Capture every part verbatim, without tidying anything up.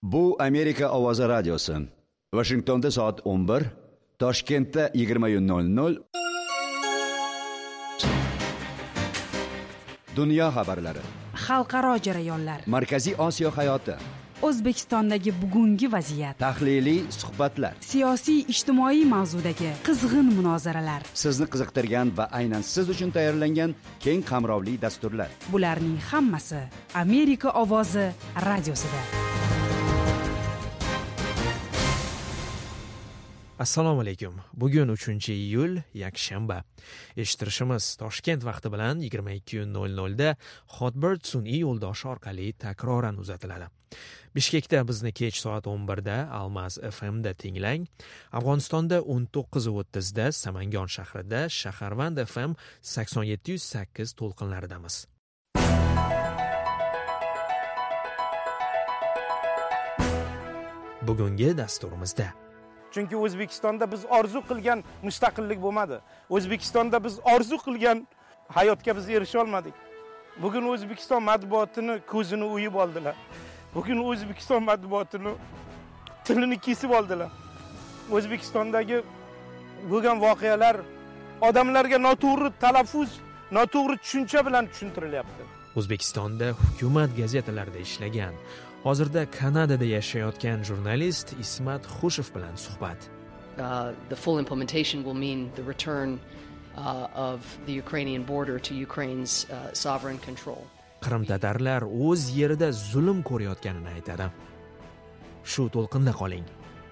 Bu Amerika ovozi radiosi. Washingtonda soat o'n bir, Toshkentda yigirma nol nol. Dunyo xabarlari. Xalqaro jarayonlar. Markaziy Osiyo hayoti. O'zbekistondagi bugungi vaziyat. Tahliliy suhbatlar. Siyosiy ijtimoiy mavzudagi qizg'in munozaralar. Sizni qiziqtirgan va aynan siz uchun tayyorlangan keng qamrovli dasturlar. Bularning hammasi Amerika ovozi radiosida. Assalomu alaykum. Bugun uchinchi iyul, yakshanba. Eshittirishimiz Toshkent vaqti bilan yigirma ikki nol nol da Hotbird sun'iy yo'ldoshi orqali takroran uzatiladi. Bishkekda bizni kech soat o'n bir da Almaz F M da tinglang. Afg'onistonda o'n to'qqiz o'ttiz da Samangon shahrida Shaharvand F M sakson yetti sakkiz to'lqinlaridamiz. Bugungi dasturimizda Chunki O'zbekistonda biz orzu qilgan mustaqillik bo'lmadi. O'zbekistonda biz orzu qilgan hayotga biz erisha olmadik. Bugun O'zbekiston matbuotini ko'zini uyib oldilar. Bugun O'zbekiston matbuotini tilini kesib oldilar. O'zbekistondagi bo'lgan voqealar odamlarga noto'g'ri talaffuz, noto'g'ri tushuncha bilan tushuntirilyapti. O'zbekistonda hukumat gazetalarida ishlagan, hozirda Kanadada yashayotgan jurnalist Ismat Xushev bilan suhbat. Uh, the full implementation will mean the return uh, of the Ukrainian border to Ukraine's uh, sovereign control. Qrim tatarlar o'z yerida zulm ko'rayotganini aytadi. Shu to'lqinda qoling.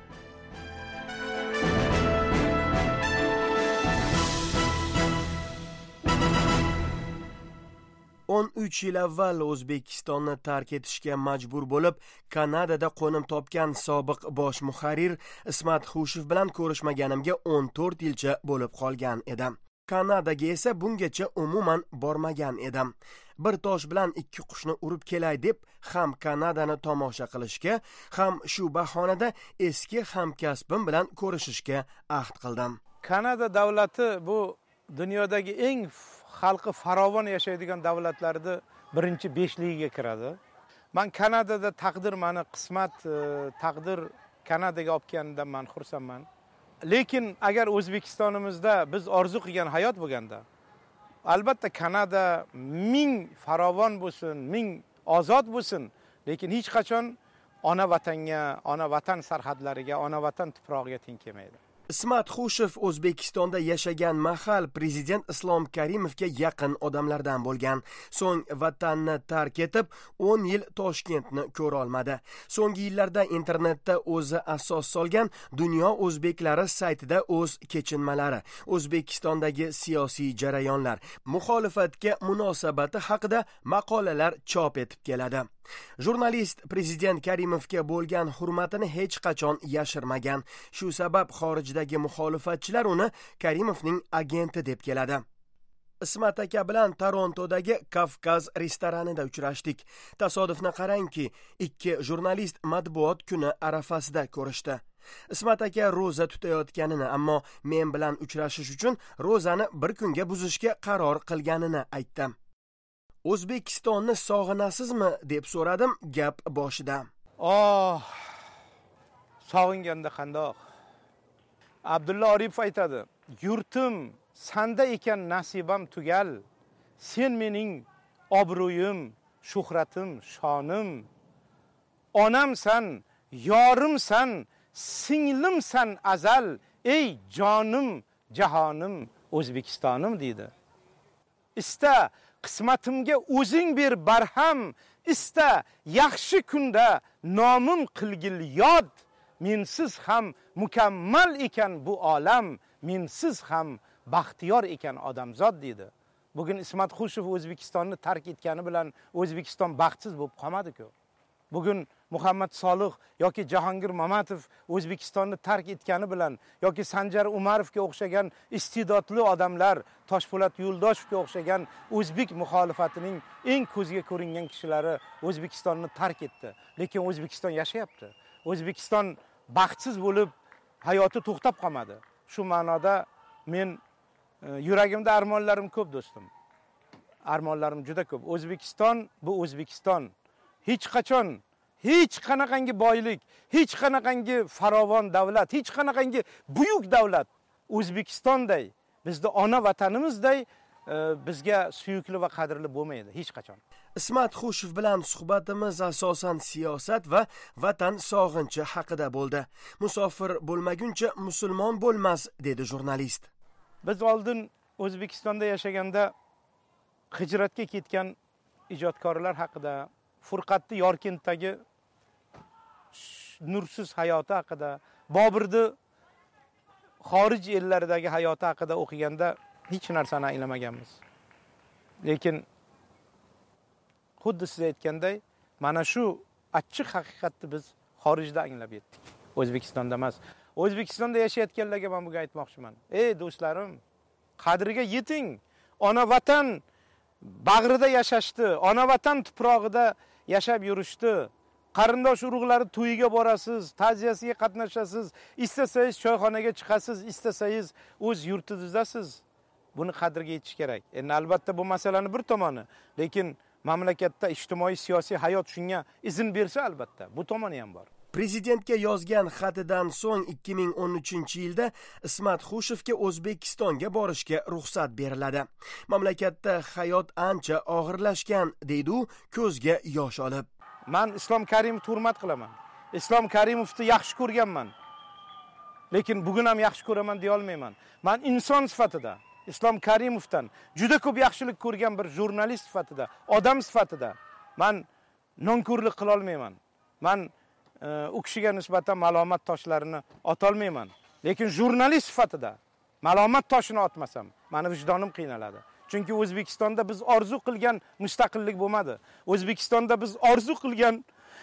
o'n uch yil avval O'zbekistonni tark etishga majbur bo'lib, Kanadada qo'nim topgan sobiq bosh muharrir Ismat Xushev bilan ko'rishmaganimga o'n to'rt yilcha bo'lib qolgan edim. Kanadaga esa bungacha umuman bormagan edim. Bir tosh bilan ikki qushni urib kelay deb ham Kanadani tomosha qilishga, ham shu bahonada eski hamkasbim bilan ko'rishishga ahd qildim. Kanada davlati bu dunyodagi eng xalqi farovon yashaydigan davlatlarning birinchi beshligiga kiradi. Men Kanadada taqdir meni qismat taqdir Kanadaga olib kelganidan men xursandman. Lekin agar O'zbekistonimizda biz orzu qilgan hayot bo'lganda, albatta Kanada ming farovon bo'lsin, ming ozod bo'lsin, lekin hech qachon ona vatanga, ona vatan sarhadlariga, ona vatan tuprog'iga teng kelmaydi. Ismat Xushev O'zbekistonda yashagan mahal prezident Islom Karimovga yaqin odamlardan bo'lgan. So'ng vatanni tark etib, o'n yil Toshkentni ko'ra olmadi. So'nggi yillarda internetda o'zi asos solgan Dunyo o'zbeklari saytida o'z kechinmalari, O'zbekistondagi siyosiy jarayonlar, muxolifatga munosabati haqida maqolalar chop etib keladi. Jurnalist prezident Karimovga bo'lgan hurmatini hech qachon yashirmagan. Shu sabab xorijdagi muxolifatchilar uni Karimovning agenti deb keladi. Ismat aka bilan Torontodagi Kavkaz restoranida uchrashdik. Tasodifni qarangki, ikki jurnalist matbuot kuni arafasida ko'rishdi. Ismat aka roza tutayotganini, ammo men bilan uchrashish uchun rozani bir kunga buzishga qaror qilganini aytdi. O'zbekistonni sog'inasizmi deb so'radim gap boshida. Oh, sog'inganda qandoq? Abdulla Oripov aytadi: "Yurtim sanda ekan nasibam tugal. Sen mening obro'yim, shuhratim, shonim. Onamsan, yorimsan, singlimsan azal. Ey jonim, jahonim, O'zbekistonim" deydi. Ista qismatimga o'zing ber barham, ista yaxshi kunda nomim qilgil yod. Mensiz ham mukammal ekan bu olam, mensiz ham baxtiyor ekan odamzod deydi. Bugun Ismat Xushev O'zbekistonni tark etgani bilan O'zbekiston baxtsiz bo'lib qolmadi-ku. Bugun Muhammad Solih yoki Jahongir Mamatov O'zbekistonni tark etgani bilan yoki Sanjar Umarovga o'xshagan iste'dodli odamlar, Toshpo'lat Yo'ldoshevga o'xshagan o'zbek muxolifatining eng ko'zga ko'ringan kishilari O'zbekistonni tark etdi. Lekin O'zbekiston yashayapti. O'zbekiston baxtsiz bo'lib hayoti to'xtab qolmadi. Shu ma'noda men yuragimda armonlarim ko'p do'stim. Armonlarim juda ko'p. O'zbekiston bu O'zbekiston. Hech qachon hech qanaqangi boylik, hech qanaqangi farovon davlat, hech qanaqangi buyuk davlat O'zbekistonday, bizda ona vatanimizday e, bizga suyukli va qadrli bo'lmaydi hech qachon. Ismat Xushev bilan suhbatimiz asosan siyosat va vatan sog'inchi haqida bo'ldi. Musofir bo'lmaguncha musulmon bo'lmas, dedi jurnalist. Biz oldin O'zbekistonda yashaganda hijratga ketgan ijodkorlar haqida, Furqatni Yorkentdagi nursiz hayoti haqida, Bobirni xorij ellardagi hayoti haqida o'qiganda hech narsani anglamaganmiz. Lekin xuddi siz aytganday, mana shu achchiq haqiqatni biz xorijda anglab yetdik. O'zbekistonda emas. O'zbekistonda yashayotganlarga men bugun aytmoqchiman. Ey do'stlarim, qadriga yeting. Ona vatan bag'rida yashashdi, ona vatan tuprog'ida yashab yurishdi. Qarindosh urug'lari to'yiga borasiz, ta'ziyasiga qatnashasiz, istasangiz choyxonaga chiqasiz, istasangiz o'z yurtingizdasiz. Buni qadriga yetish kerak. Endi albatta bu masalani bir tomoni, lekin mamlakatda ijtimoiy siyosiy hayot shunga izn bersa albatta, bu tomoni ham bor. Prezidentga yozgan xatidan so'ng ikki ming o'n uchinchi yilda Ismat Xushevga O'zbekistonga borishga ruxsat beriladi. Mamlakatda hayot ancha og'irlashgan, deydi u ko'zga yosh olib. Men Islom Karimovni hurmat qilaman. Islom Karimovni yaxshi ko'rganman. Lekin bugun ham yaxshi ko'raman deya olmayman. Men inson sifatida Islom Karimovdan juda ko'p yaxshilik ko'rgan bir jurnalist sifatida, odam sifatida men nonko'rlik qila olmayman. Men u kishiga nisbatan malomat toshlarini otolmayman. Lekin jurnalist sifatida malomat toshini otmasam, meni vijdonim qiynaladi. Chunki O'zbekistonda biz orzu qilgan mustaqillik bo'lmadi. O'zbekistonda biz orzu qilgan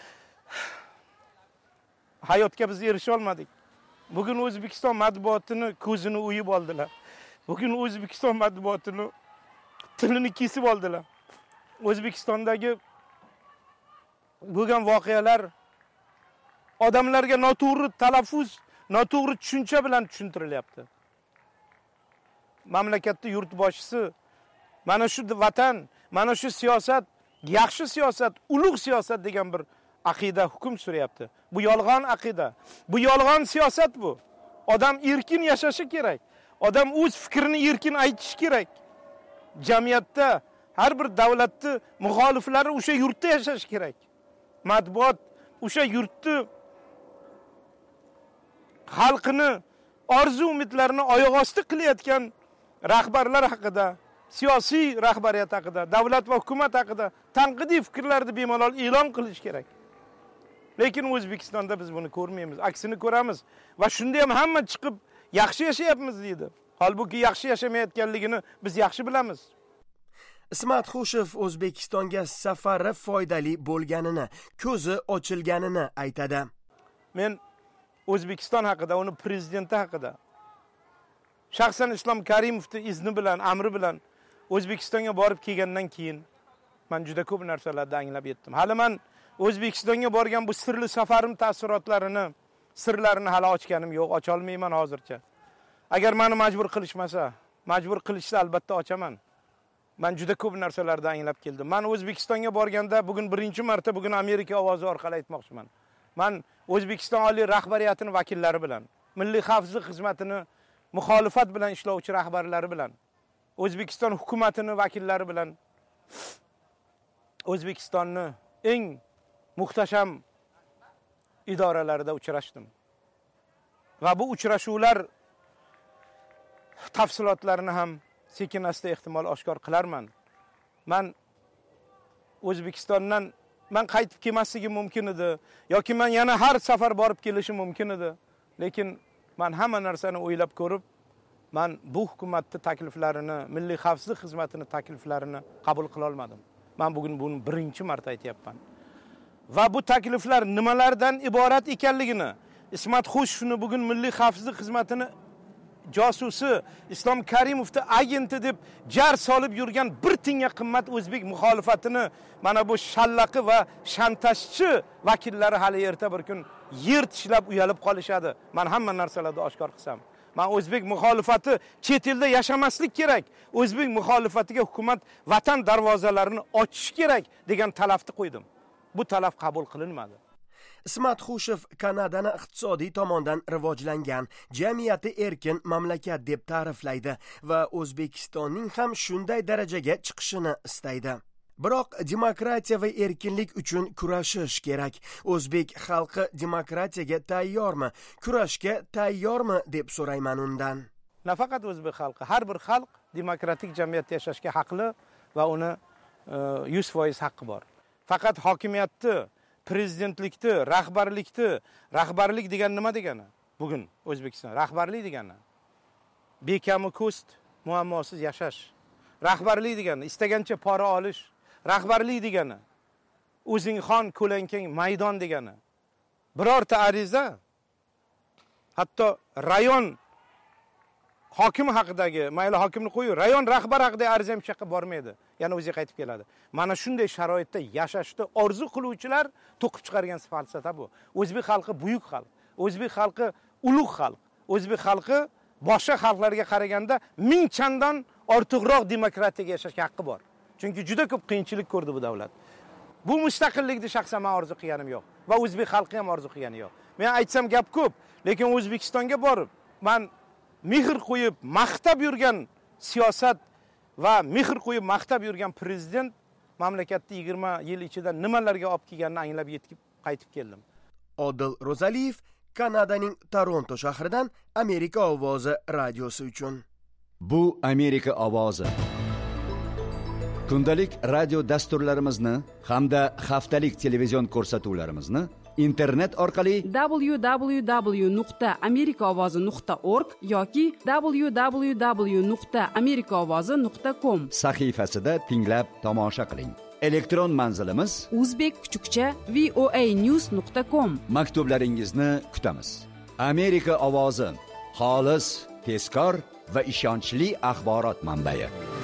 hayotga biz erisha olmadik. Bugun O'zbekiston matbuotini ko'zini uyib oldilar. Bugun O'zbekiston matbuotini tilini kesib oldilar. O'zbekistondagi bo'lgan voqealar odamlarga noto'g'ri talaffuz, noto'g'ri tushuncha bilan tushuntirilyapti. Mamlakatda yurtboshisi mana shu vatan, mana shu siyosat, yaxshi siyosat, ulug' siyosat degan bir aqida hukm suryapti. Bu yolg'on aqida. Bu yolg'on siyosat bu. Odam erkin yashashi kerak. Odam o'z fikrini erkin aytishi kerak. Jamiyatda har bir davlatni muxoliflari o'sha yurtda yashashi kerak. Matbuot o'sha yurtni xalqini orzu umidlarini oyoq osti qilayotgan rahbarlar haqida, siyosiy rahbariyat haqida, davlat va hukumat haqida tanqidiy fikrlarni bemalol e'lon qilish kerak. Lekin O'zbekistonda biz buni ko'rmaymiz, aksini ko'ramiz va shunda ham hamma chiqib yaxshi yashayapmiz deydi. Holbuki yaxshi yashamayotganligini biz yaxshi bilamiz. Ismat Xushev O'zbekistonga safari foydali bo'lganini, ko'zi ochilganini aytadi. Men O'zbekiston haqida, uni prezidenti haqida, shaxsan Islom Karimovning izni bilan, amri bilan O'zbekistonga borib kelgandan keyin men juda ko'p narsalarni anglab yetdim. Hali men O'zbekistonga borgan bu sirli safarim ta'sirotlarini, sirlarini hali ochganim yo'q, ocha olmayman hozircha. Agar meni majbur qilishmasa, majbur qilishsa albatta ochaman. Men juda ko'p narsalarni anglab keldim. Men O'zbekistonga borganda bugun birinchi marta bugun Amerika ovozi orqali aytmoqchiman. Men O'zbekiston oliy rahbariyatining vakillari bilan, Milliy xavfsizlik xizmatini muxolifat bilan ishlovchi rahbarlari bilan, O'zbekiston hukumatining vakillari bilan O'zbekistonni eng muhtasham idoralarida uchrashdim. Va bu uchrashuvlar tafsilotlarini ham sekin-asta ehtimol oshkor qilarman. Men O'zbekistondan men qaytib kelmasligim mumkin edi yoki men yana har safar borib kelishim mumkin edi. Lekin men hamma narsani o'ylab ko'rib, men bu hukumatning takliflarini, Milliy xavfsizlik xizmatining takliflarini qabul qila olmadim. Men bugun buni birinchi marta aytayapman. Va bu takliflar nimalardan iborat ekanligini, Ismat Xushevni bugun Milliy xavfsizlik xizmatini josusi, Islom Karimovni agenti deb jar solib yurgan bir tinga qimmat o'zbek muxolifatini mana bu shallaqi va shantajchi vakillari hali erta bir kun yer tishlab uyalib qolishadi. Men hamma narsalarni oshkor qilsam, men o'zbek muxolifati chet elda yashamaslik kerak. O'zbek muxolifatiga hukumat vatan darvozalarini ochish kerak degan talabni qo'ydim. Bu talab qabul qilinmadi. Ismat Xushev Kanadani iqtisodiy tomondan rivojlangan, jamiyati erkin mamlakat deb ta'riflaydi va O'zbekistonning ham shunday darajaga chiqishini istaydi. Biroq demokratiya va erkinlik uchun kurashish kerak. O'zbek xalqi demokratiyaga tayyormi, kurashga tayyormi deb so'rayman undan. Nafaqat o'zbek xalqi, har bir xalq demokratik jamiyatda yashashga haqli va uni yuz foiz haqqi bor. Faqat hokimiyatni, prezidentlikni, rahbarlikni, rahbarlik degan nima degani? Bugun O'zbekiston rahbarlik degani bekamu ko'st muammosiz yashash. Rahbarlik degani istagancha pora olish. Rahbarlik degani o'zing xon ko'lankang maydon degani. Birorta ariza hatto rayon hokimi haqidagi, mayli hokimni qo'yib, rayon rahbar haqidagi ariza ham chaqqa bormaydi. Yana o'ziga qaytib keladi. Mana shunday sharoitda yashashni orzu qiluvchilar to'qib chiqargan falsafa bu. O'zbek xalqi buyuk xalq. O'zbek xalqi ulug' xalq. O'zbek xalqi boshqa xalqlarga qaraganda ming chandon ortiqroq demokratiyaga yashashga haqqi bor. Chunki juda ko'p qiyinchilik ko'rdi bu davlat. Bu mustaqillikni shaxsan men orzu qilganim yo'q va o'zbek xalqi ham orzu qilgani yo'q. Men aytsam gap ko'p, lekin O'zbekistonga borib, men mehr qo'yib, maqtab yurgan siyosat va mehr qo'yib, maqtab yurgan prezident mamlakatni yigirma yil ichida nimalarga olib kelganini anglab yetib qaytib keldim. Odil Rozaliyev Kanadaning Toronto shahridan Amerika ovozi radiosi uchun. Bu Amerika ovozi. Kundalik radio dasturlarimizni hamda haftalik televizion ko'rsatuvlarimizni internet orqali w w w nuqta amerika ovozi nuqta org yoki w w w nuqta amerika ovozi nuqta com sahifasida tinglab tomosha qiling. Elektron manzilimiz o'zbek kuchukcha voanews nuqta com. Maktublaringizni kutamiz. Amerika ovozi, xolis, tezkor va ishonchli axborot manbai.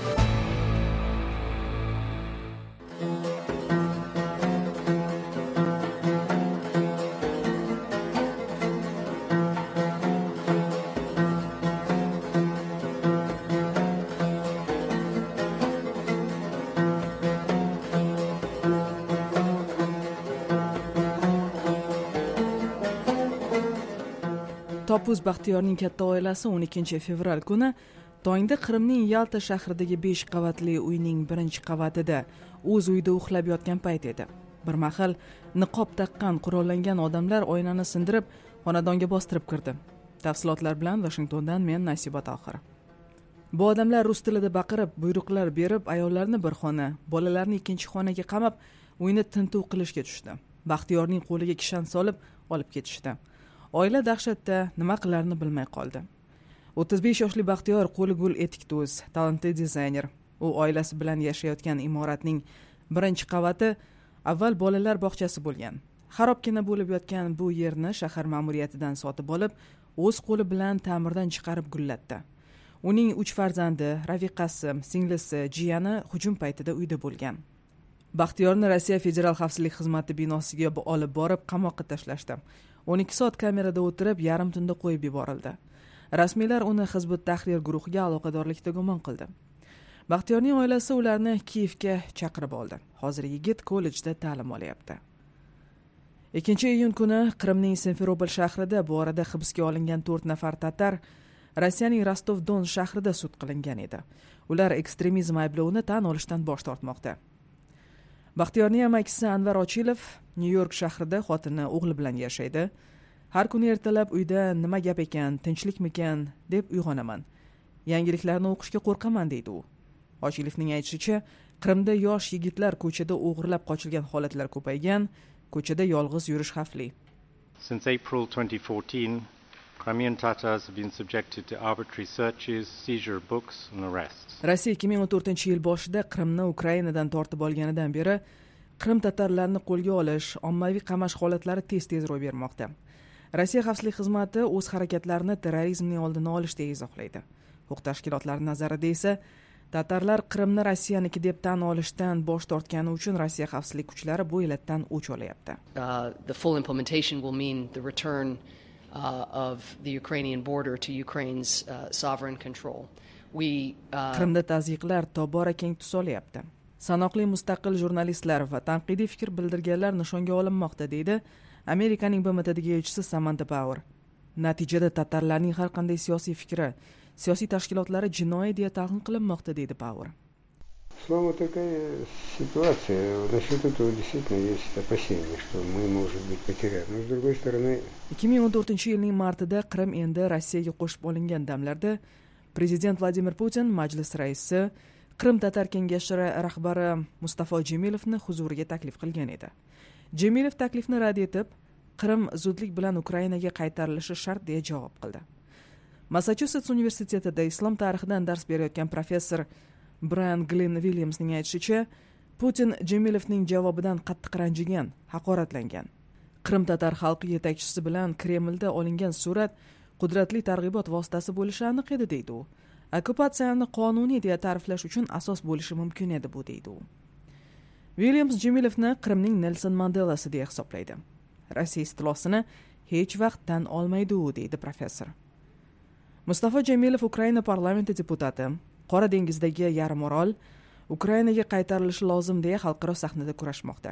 Topuz Baxtiyorning katta oilasi o'n ikkinchi fevral kuni tongda Qrimning Yalta shahridagi besh qavatli uyning birinchi qavatida o'z uyida uxlab yotgan payt edi. Bir mahal niqob taqqan qurollangan odamlar oynani sindirib, xonadonga bostirib kirdi. Tafsilotlar bilan Washingtondan men Nasiba Tohir. Bu odamlar rus tilida baqirib, buyruqlar berib, ayollarni bir xona, bolalarni ikkinchi xonaga qamab, uyni tintuv qilishga tushdi. Baxtiyorning qo'liga kishan solib, olib ketishdi. Oila dahshatda nima qilarini bilmay qoldi. o'ttiz besh yoshli Baxtiyor qo'li gul etik tuz, talantli dizayner. U oilasi bilan yashayotgan imoratning birinchi qavati avval bolalar bog'chasi bo'lgan. Xarobgina bo'lib yotgan bu yerni shahar ma'muriyatidan sotib olib, o'z qo'li bilan ta'mirdan chiqarib gullatdi. Uning uch farzandi, rafiqasi, singlisi, jiyani hujum paytida uyda bo'lgan. Baxtiyorni Rossiya Federal xavfsizlik xizmati binosiga olib borib qamoqqa tashlashdi. o'n ikki soat kamerada o'tirib, yarim tunda qo'yib yuborildi. Rasmiylar uni Hizbut Tahrir guruhiga aloqadorlikda gumon qildi. Baxtiyorning oilasi ularni Kiyevga chaqirib oldi. Hozir yigit kollejda ta'lim olyapti. ikkinchi iyun kuni Qrimning Simferopol shahrida bu orada hibsga olingan to'rt nafar tatar Rossiyaning Rostov-Don shahrida sud qilingan edi. Ular ekstremizm ayblovini tan olishdan bosh tortmoqda. Baxtiyorning amakisi Anvar Ochilov Nyu-York shahrida xotini o'g'li bilan yashaydi. Har kuni ertalab uyda nima gap ekan, tinchlikmikan deb uyg'onaman. Yangiliklarni o'qishga qo'rqaman deydi u. Ochilovning aytishicha, Qrimda yosh yigitlar ko'chada o'g'irlab qochilgan holatlar ko'paygan, ko'chada yolg'iz yurish xavfli. Since April twenty fourteen, Crimean Tatars have been subjected to arbitrary searches, seizure of books and arrests. Rossiya ikki ming o'n to'rtinchi yil boshida Qrimni Ukrainadan tortib olganidan beri Qrim tatarlarini qo'lga olish, ommaviy qamash holatlari tez-tez ro'y bermoqda. Rossiya xavfsizlik xizmati o'z harakatlarini terrorizmning oldini olishda izohlaydi. Huquq tashkilotlari nazarida esa tatarlar Qrimni Rossiyaniki deb tan olishdan bosh tortgani uchun Rossiya xavfsizlik kuchlari bu illatdan o'ch olyapti. Uh, the full implementation will mean the return uh, of the Ukrainian border to Ukraine's uh, sovereign control. We uh... Qrimda tazyiqlar tobora keng tus olyapti. Sanoqli mustaqil jurnalistlar va tanqidiy fikr bildirganlar nishonga olinmoqda deydi Amerikaning B M Tdagi elchisi Samantha Power. Natijada tatarlarning har qanday siyosiy fikri, siyosiy tashkilotlari jinoiy deya talqin qilinmoqda, deydi Power. Слово такая ситуация. Насчет этого действительно есть опасения, что мы, может быть, потеряем. Но, с другой стороны... ikki ming o'n to'rtinchi yilning martida Qrim endi Rossiyaga qo'shib olingan damlarda prezident Vladimir Putin majlis raisi, Qrim tatar kengashi rahbari Mustafo Jemilovni huzuriga taklif qilgan edi. Jemilov taklifni rad etib, Qrim zudlik bilan Ukrainaga qaytarilishi shart deya javob qildi. Massachusets universitetida islom tarixidan dars berayotgan professor Brian Glenn Williamsning aytishicha, Putin Jemilovning javobidan qattiq ranjigan, haqoratlangan. Qrim tatar xalqi yetakchisi bilan Kremlda olingan surat qudratli targ'ibot vositasi bo'lishi aniq edi, deydi u. Okkupatsiyani qonuniy deya ta'riflash uchun asos bo'lishi mumkin edi bu, deydi u. Williams Jemilovni Qrimning Nelson Mandelasi deya hisoblaydi. Rossiya istilosini hech vaqt tan olmaydi u, deydi professor. Mustafo Jemilov Ukraina parlamenti deputati, Qora dengizdagi yarim orol Ukrainaga qaytarilishi lozim deya xalqaro sahnada kurashmoqda.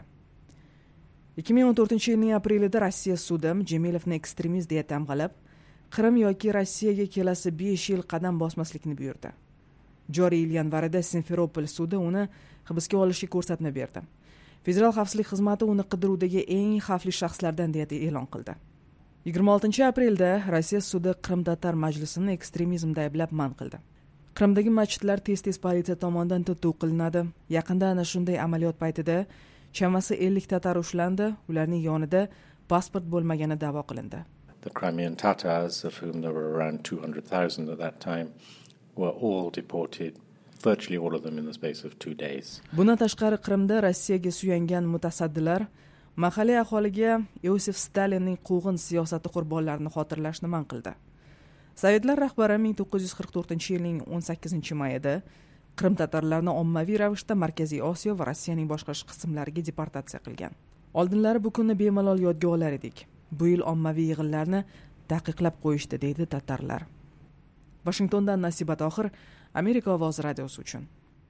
ikki ming o'n to'rtinchi yilning aprelida Rossiya sudi Jemilovni ekstremist deya tamg'alab, Qrim yoki Rossiyaga kelasi besh yil qadam bosmaslikni buyurdi. Joriy yil yanvarida Simferopol sudi uni hibsga olishga ko'rsatma berdi. Federal xavfsizlik xizmati uni qidiruvdagi eng xavfli shaxslardan deya e'lon qildi. yigirma oltinchi aprelda Rossiya sudi Qrim tatar majlisini ekstremizmda ayblab man qildi. Qrimdagi masjidlar tez-tez politsiya tomonidan tintuv qilinadi. Yaqinda ana shunday amaliyot paytida chamasi ellik tatar ushlandi, ularning yonida pasport bo'lmagani da'vo qilindi. The Crimean Tatars, of whom there were around two hundred thousand at that time, were all deported, virtually all of them in the space of two days. Bundan tashqari Qrimda Rossiyaga suyangan mutasaddilar mahalliy aholiga Iosif Stalinning quvg'in siyosati qurbonlarini xotirlashni man qildi. Sovetlar rahbari ming to'qqiz yuz qirq to'rtinchi yilning o'n sakkizinchi mayida Qrim tatarlarini ommaviy ravishda Markaziy Osiyo va Rossiyaning boshqa qismlariga deportatsiya qilgan. Oldinlari bu kunni bemalol yodga olar edik. Bu yil ommaviy yig'inlarni taqiqlab qo'yishdi, deydi tatarlar. Washingtondan Nasiba Tohir, Amerika ovozi radiosi uchun.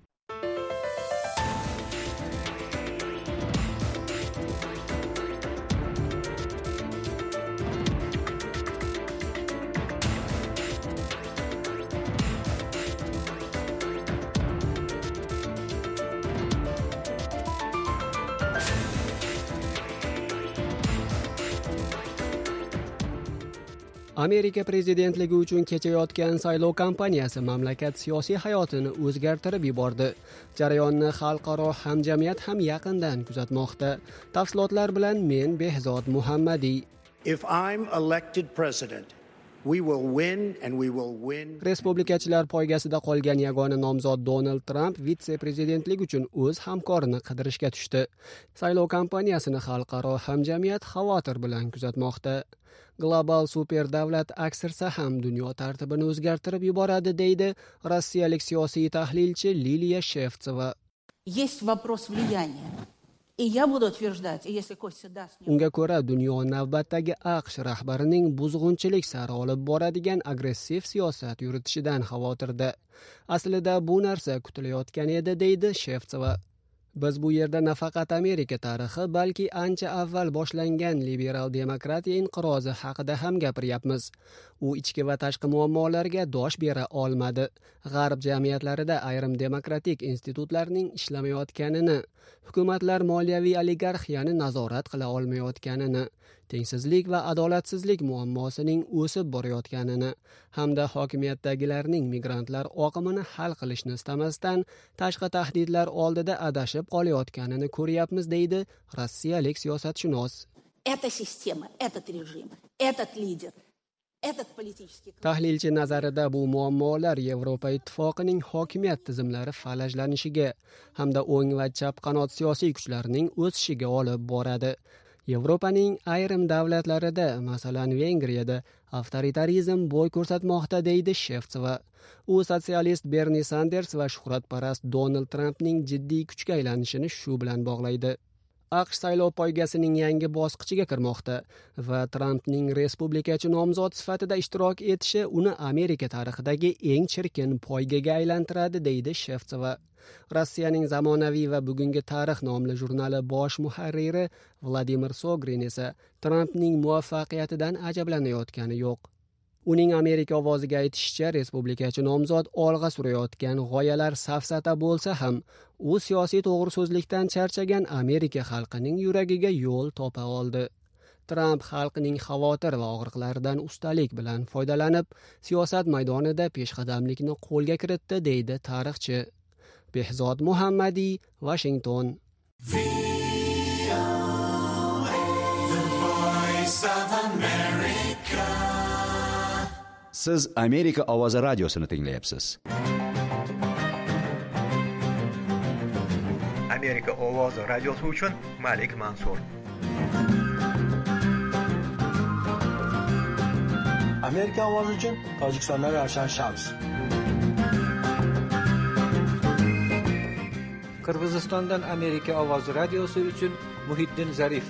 Amerika prezidentligi uchun kechayotgan saylov kampaniyasi mamlakat siyosiy hayotini o'zgartirib yubordi. Jarayonni xalqaro hamjamiyat ham yaqindan kuzatmoqda. Tafsilotlar bilan men Behzod Muhammadiy. If I'm elected president, we will win and we will win. Respublikachilar poygasida qolgan yagona nomzod Donald Trump vitse-prezidentlik uchun o'z hamkorini qidirishga tushdi. Saylov kampaniyasini xalqaro hamjamiyat xavotir bilan kuzatmoqda. Global super davlat aksirsa ham dunyo tartibini o'zgartirib yuboradi, deydi rossiyalik siyosiy tahlilchi Liliya Shevtsova. Есть вопрос влияния. И я буду утверждать, если Костя даст мне... Unga ko'ra dunyo navbatdagi AQSh rahbarining buzg'unchilik sari olib boradigan agressiv siyosat yuritishidan xavotirda. Aslida bu narsa kutilayotgan edi, deydi Shevtsova. Biz bu yerda nafaqat Amerika tarixi, balki ancha avval boshlangan liberal demokratiya inqirozi haqida ham gapiryapmiz. U ichki va tashqi muammolarga dosh bera olmadi. G'arb jamiyatlarida ayrim demokratik institutlarning ishlamayotganini, hukumatlar moliyaviy oligarxiyani nazorat qila olmayotganini, tengsizlik va adolatsizlik muammosining o'sib borayotganini hamda hokimiyatdagilarning migrantlar oqimini hal qilishni istamasdan tashqi tahdidlar oldida adashib qolayotganini ko'ryapmiz, deydi rossiyalik siyosatshunos. Эта система, этот режим, этот лидер, этот политический... Tahlilchi nazarida bu muammolar Yevropa ittifoqining hokimiyat tizimlari falajlanishiga hamda o'ng va chap qanot siyosiy kuchlarning o'sishiga olib boradi. Yevropaning ayrim davlatlarida, masalan Vengriyada, avtoritarizm bo'y ko'rsatmoqda, deydi Shevtsova. U sotsialist Bernie Sanders va shuhratparast Donald Trumpning jiddiy kuchga aylanishini shu bilan bog'laydi. AQSh saylov poygasining yangi bosqichiga kirmoqda va Trampning respublikachi nomzod sifatida ishtirok etishi uni Amerika tarixidagi eng chirkin poygaga aylantiradi, deydi Shevtsova. Rossiyaning Zamonaviy va bugungi tarix nomli jurnali bosh muharriri Vladimir Sogrin esa Trampning muvaffaqiyatidan ajablanayotgani yo'q. Uning Amerika ovoziga aytishicha, respublikachi nomzod olg'a surayotgan g'oyalar safsata bo'lsa ham, u siyosiy to'g'riso'zlikdan charchagan Amerika xalqining yuragiga yo'l topa oldi. Tramp xalqining xavotir va og'riqlaridan ustalik bilan foydalanib, siyosat maydonida peshqadamlikni qo'lga kiritdi, deydi tarixchi. Behzod Muhammadiy, Washington. Siz Amerika ovozi radiosini tinglayapsiz. Amerika ovozi radiosi uchun Malik Mansur. Amerika ovozi uchun Tojikistondan Ravshan Shams. Qirg'izistondan Amerika ovozi radiosi uchun Muhiddin Zarif.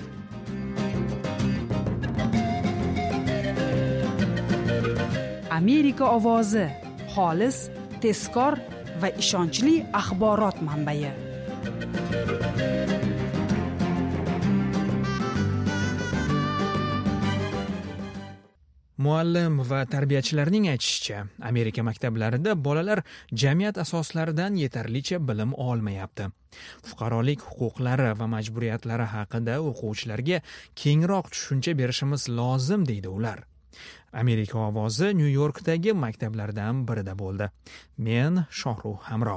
Amerika ovozi xolis, tezkor va ishonchli axborot manbai. Muallim va tarbiyachilarning aytishicha, Amerika maktablarida bolalar jamiyat asoslaridan yetarlicha bilim olmayapti. Fuqarolik huquqlari va majburiyatlari haqida o'quvchilarga kengroq tushuncha berishimiz lozim, deydi ular. Amerika ovozi Nyu-Yorkdagi maktablardan birida bo'ldi. Men Shohruh Hamro.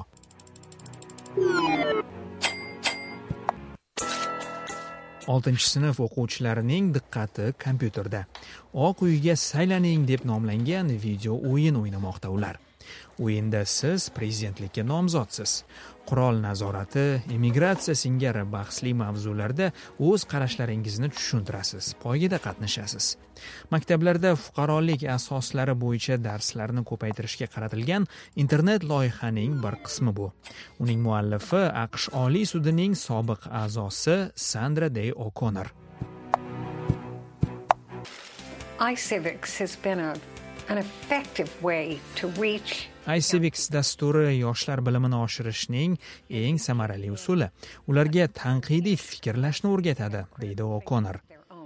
oltinchi sinf o'quvchilarining diqqati kompyuterda. Oq uyga saylaning deb nomlangan video o'yin o'ynamoqda ular. O'yinda siz prezidentlikka nomzodsiz. Qurol nazorati, immigratsiya singari bahsli mavzularda o'z qarashlaringizni tushuntirasiz, poygada qatnashasiz. Maktablarda fuqarolik asoslari bo'yicha darslarni ko'paytirishga qaratilgan internet loyihaning bir qismi bu. Uning muallifi AQSh Oliy sudining sobiq a'zosi Sandra Day O'Connor. iCivics has been a an effective way to reach iCivics dasturi yoshlar bilimini oshirishning eng samarali usuli. Ularga tanqidiy fikrlashni o'rgatadi, deydi O'Connor.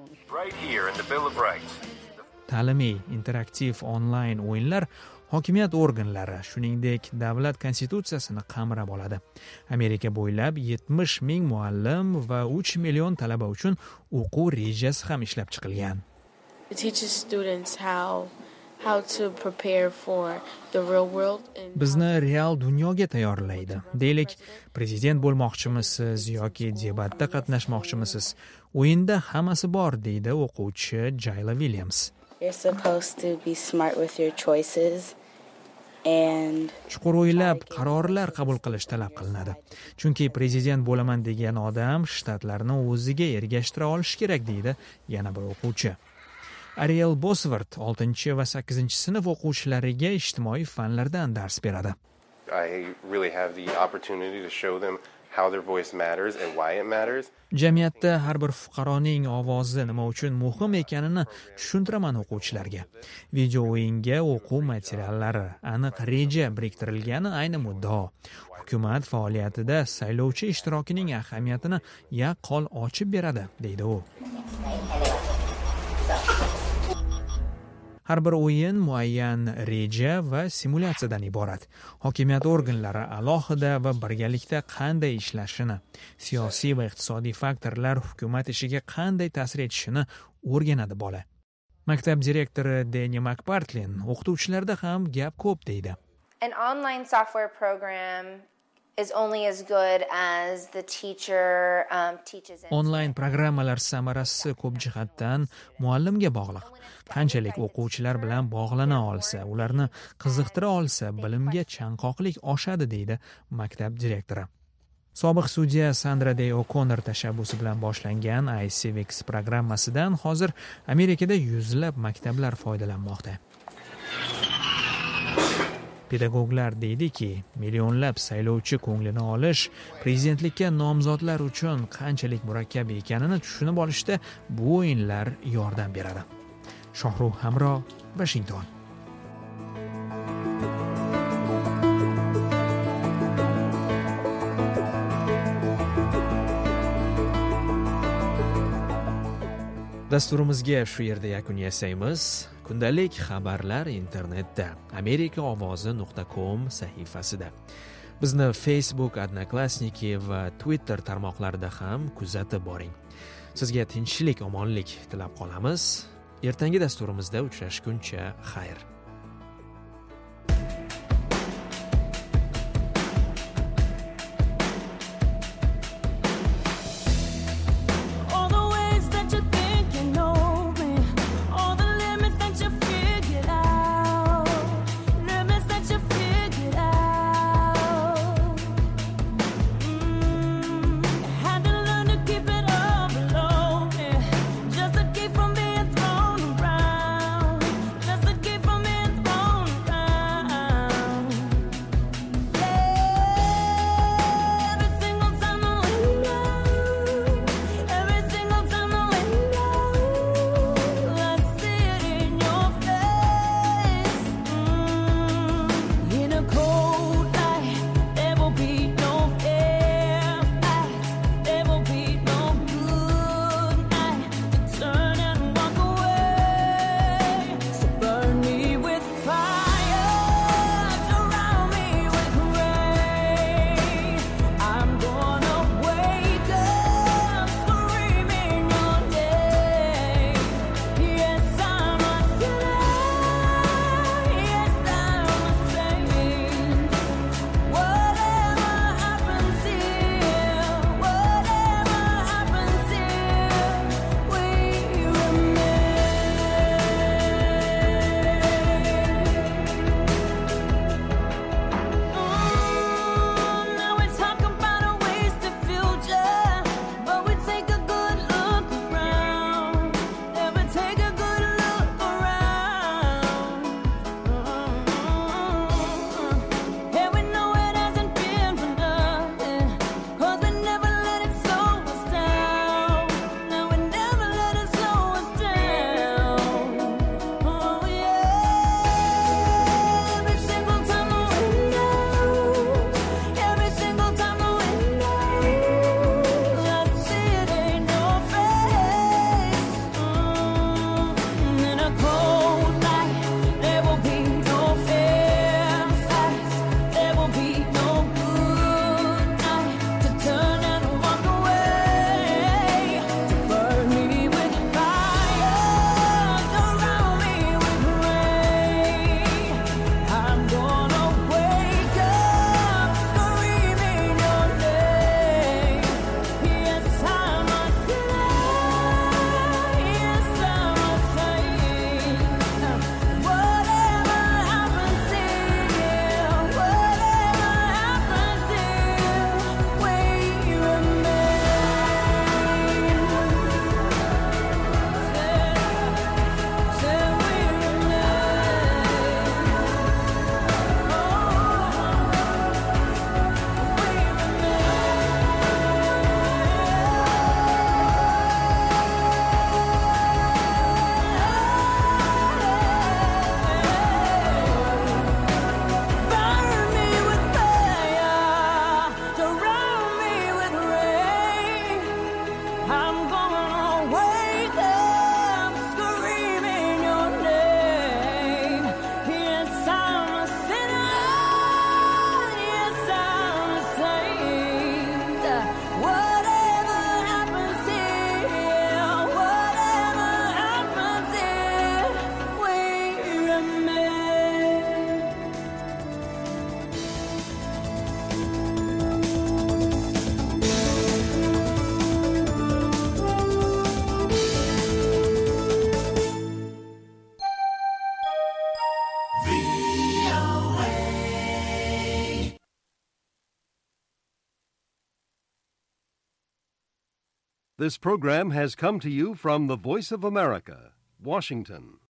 Ta'limiy, interaktiv onlayn o'yinlar hokimiyat organlari, shuningdek, davlat konstitutsiyasini qamrab oladi. Amerika bo'ylab yetmish ming muallim va uch million talaba uchun o'quv rejasi ham ishlab chiqilgan. It teaches students how how to prepare for the real world. Bizni real dunyoga tayyorlaydi. Deylik, prezident bo'lmoqchimisiz yoki debatda qatnashmoqchimisiz? O'yinda hammasi bor, deydi o'quvchi Jayla Williams. You're supposed to be smart with your choices and chuqur o'ylab qarorlar qabul qilish talab qilinadi. Chunki prezident bo'laman degan odam shtatlarni o'ziga ergashtira olishi kerak, deydi yana bir o'quvchi. Ariel Bosworth oltinchi va sakkizinchi sinf o'quvchilariga ijtimoiy fanlardan dars beradi. I really have the opportunity to show them how their voice matters and why it matters. Jamiyatda har bir fuqaroning ovozi nima uchun muhim ekanini tushuntiraman o'quvchilarga. Video o'yinga o'quv materiallari, aniq reja biriktirilgani ayni muddao. Hukumat faoliyatida saylovchi ishtirokining ahamiyatini yaqqol ochib beradi, deydi u. Har bir o'yin muayyan reja va simulyatsiyadan iborat. Hokimiyat organlari alohida va birgalikda qanday ishlashini, siyosiy va iqtisodiy faktorlar hukumat ishiga qanday ta'sir etishini o'rganadi bola. Maktab direktori Danny McPartlin o'qituvchilarda ham gap ko'p, deydi. An online software program is only as good as the teacher um, teaches it. Onlayn programmalar samarasi ko'p jihatdan muallimga bog'liq. Qanchalik o'quvchilar bilan bog'lana olsa, ularni qiziqtira olsa, bilimga chanqoqlik oshadi, deydi maktab direktori. Sobiq sudya Sandra Day O'Connor tashabbusi bilan boshlangan iCivics programmasidan hozir Amerikada yuzlab maktablar foydalanmoqda. Pedagoglar deydiki, millionlab saylovchi ko'nglini olish prezidentlikka nomzodlar uchun qanchalik murakkab ekanini tushunib olishda bu o'yinlar yordam beradi. Shohruh Hamro, Washington. Dasturimizga shu yerda yakun yasaymiz. Kundalik xabarlar internetda amerika ovozi nuqta com sahifasida. Bizni Facebook, Odnoklassniki va Twitter tarmoqlarida ham kuzatib boring. Sizga tinchlik, omonlik tilab qolamiz. Ertangi dasturimizda uchrashguncha xayr. This program has come to you from the Voice of America, Washington.